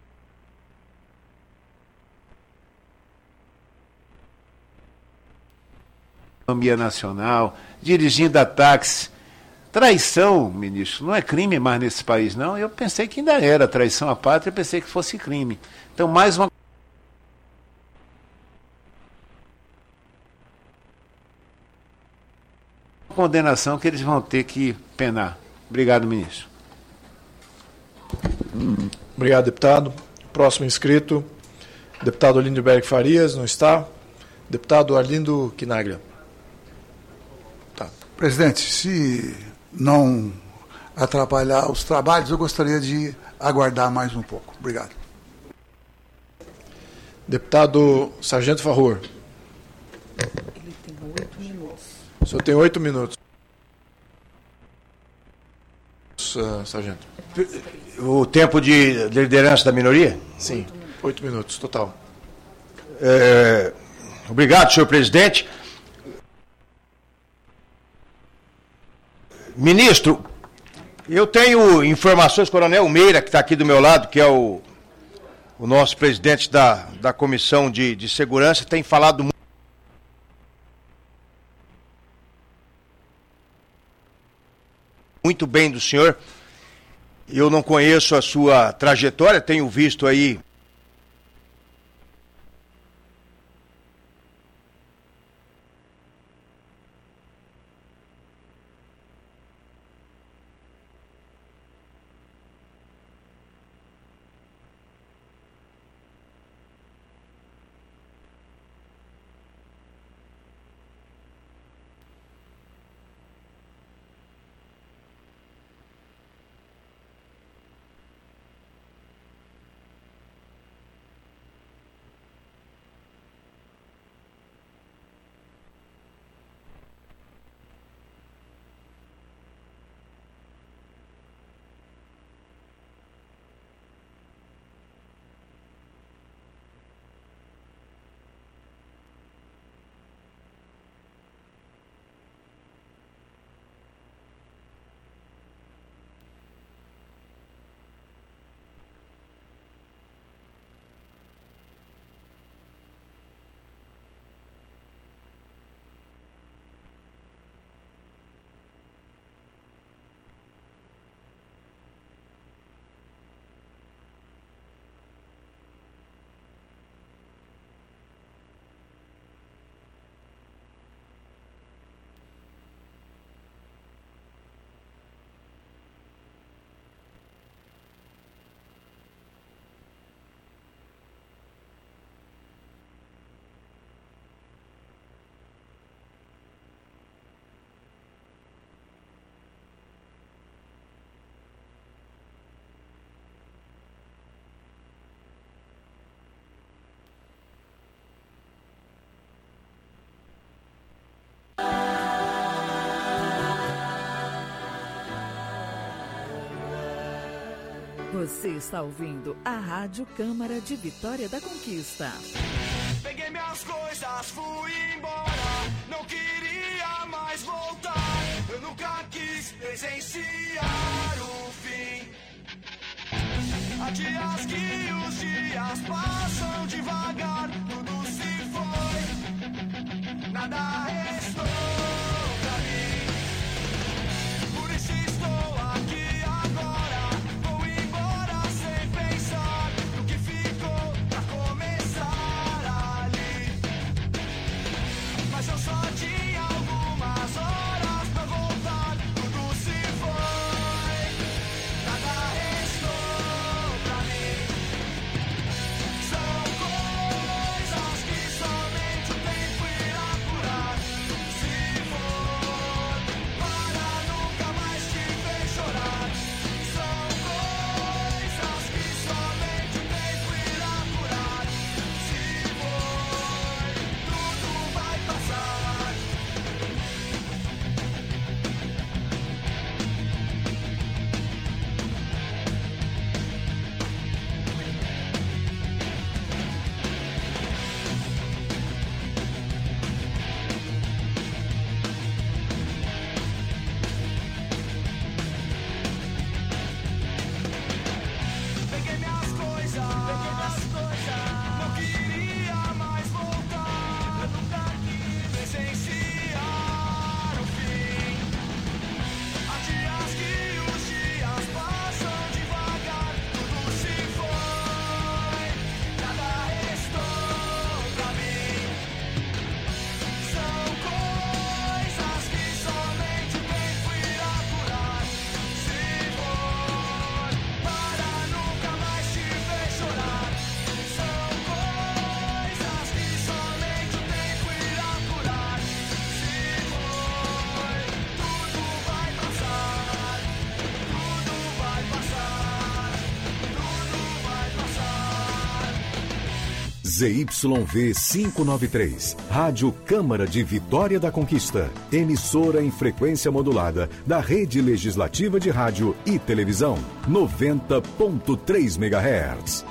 economia nacional, dirigindo ataques. Traição, ministro, não é crime mais nesse país, não. Eu pensei que ainda era traição à pátria, eu pensei que fosse crime. Então, mais uma condenação que eles vão ter que penar. Obrigado, ministro. Obrigado, deputado. Próximo inscrito, deputado Lindenberg Farias, não está. Deputado Arlindo Quinaglia. Tá. Presidente, se não atrapalhar os trabalhos, eu gostaria de aguardar mais um pouco. Obrigado. Deputado Sargento Farrur. Ele tem 8 minutos. O senhor tem 8 minutos. Sargento. O tempo de liderança da minoria? Sim, 8 minutos, total. Obrigado, senhor presidente. Ministro, eu tenho informações, Coronel Meira, que está aqui do meu lado, que é o nosso presidente da Comissão de Segurança, tem falado muito bem do senhor. Eu não conheço a sua trajetória, tenho visto aí Você está ouvindo a Rádio Câmara de Vitória da Conquista. Peguei minhas coisas, fui embora, não queria mais voltar. Eu nunca quis presenciar o fim. Há dias que os dias passam devagar, tudo se foi, nada restou pra mim. Por isso estou aqui agora. Eu só tinha algumas horas pra voltar, tudo se foi, nada restou pra mim. ZYV 593, Rádio Câmara de Vitória da Conquista, emissora em frequência modulada da Rede Legislativa de Rádio e Televisão, 90.3 MHz.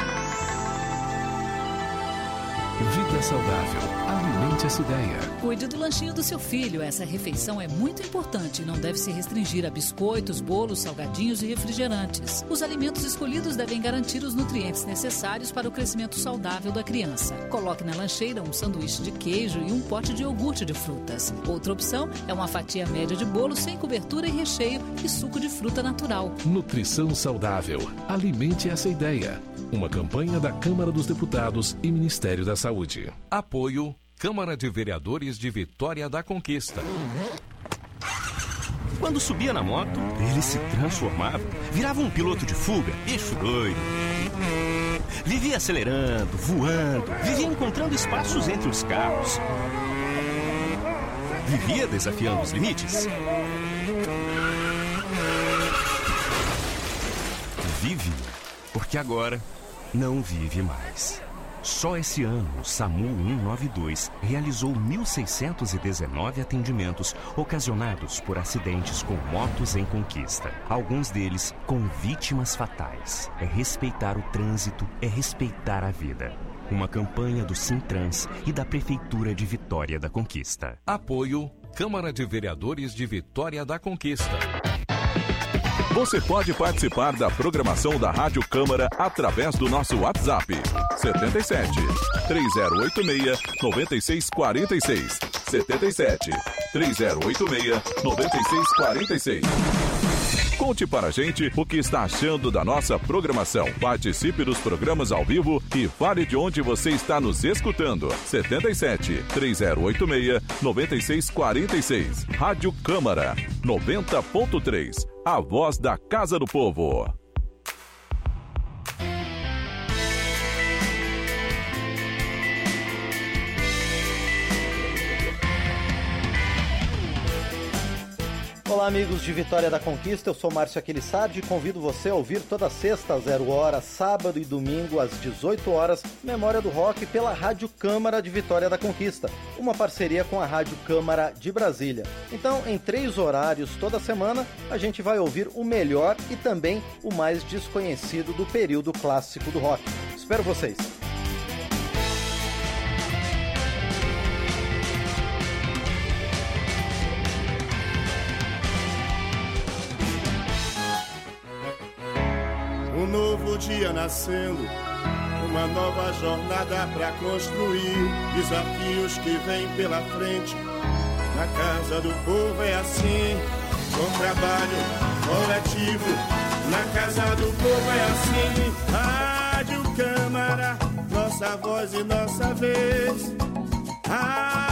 Vida saudável. Alimente essa ideia. Cuide do lanchinho do seu filho. Essa refeição é muito importante e não deve se restringir a biscoitos, bolos, salgadinhos e refrigerantes. Os alimentos escolhidos devem garantir os nutrientes necessários para o crescimento saudável da criança. Coloque na lancheira um sanduíche de queijo e um pote de iogurte de frutas. Outra opção é uma fatia média de bolo sem cobertura e recheio e suco de fruta natural. Nutrição saudável. Alimente essa ideia. Uma campanha da Câmara dos Deputados e Ministério da Saúde. Apoio Câmara de Vereadores de Vitória da Conquista. Quando subia na moto, ele se transformava, virava um piloto de fuga, bicho doido. Vivia acelerando, voando, vivia encontrando espaços entre os carros. Vivia desafiando os limites. Vive, porque agora não vive mais. Só esse ano, o SAMU 192 realizou 1.619 atendimentos ocasionados por acidentes com motos em conquista. Alguns deles com vítimas fatais. É respeitar o trânsito, é respeitar a vida. Uma campanha do Sintrans e da Prefeitura de Vitória da Conquista. Apoio Câmara de Vereadores de Vitória da Conquista. Você pode participar da programação da Rádio Câmara através do nosso WhatsApp 77 3086 9646 77 3086 9646. Conte para a gente o que está achando da nossa programação. Participe dos programas ao vivo e fale de onde você está nos escutando. 77 3086 9646. Rádio Câmara 90.3. A voz da Casa do Povo. Olá, amigos de Vitória da Conquista, eu sou Márcio Aquilissardi e convido você a ouvir toda sexta às 0h, sábado e domingo às 18h, Memória do Rock pela Rádio Câmara de Vitória da Conquista, uma parceria com a Rádio Câmara de Brasília. Então, em 3 horários toda semana, a gente vai ouvir o melhor e também o mais desconhecido do período clássico do rock. Espero vocês! Um novo dia nascendo, uma nova jornada pra construir. Desafios que vêm pela frente, na Casa do Povo é assim. Com trabalho coletivo, na Casa do Povo é assim. Rádio Câmara, nossa voz e nossa vez.